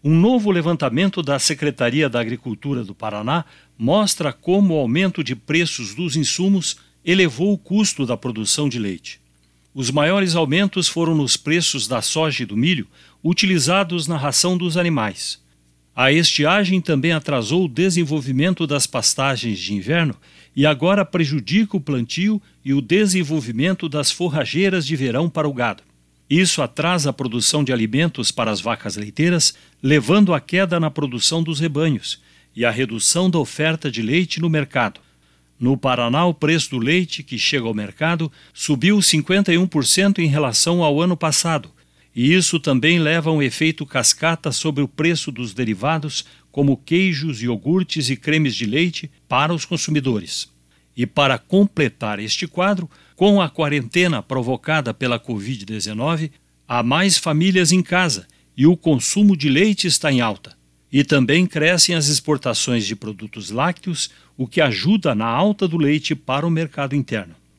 Um novo levantamento da Secretaria da Agricultura do Paraná mostra como o aumento de preços dos insumos elevou o custo da produção de leite. Os maiores aumentos foram nos preços da soja e do milho utilizados na ração dos animais. A estiagem também atrasou o desenvolvimento das pastagens de inverno e agora prejudica o plantio e o desenvolvimento das forrageiras de verão para o gado. Isso atrasa a produção de alimentos para as vacas leiteiras, levando à queda na produção dos rebanhos e à redução da oferta de leite no mercado. No Paraná, o preço do leite que chega ao mercado subiu 51% em relação ao ano passado, e isso também leva a um efeito cascata sobre o preço dos derivados, como queijos, iogurtes e cremes de leite, para os consumidores. E para completar este quadro, com a quarentena provocada pela Covid-19, há mais famílias em casa e o consumo de leite está em alta. E também crescem as exportações de produtos lácteos, o que ajuda na alta do leite para o mercado interno.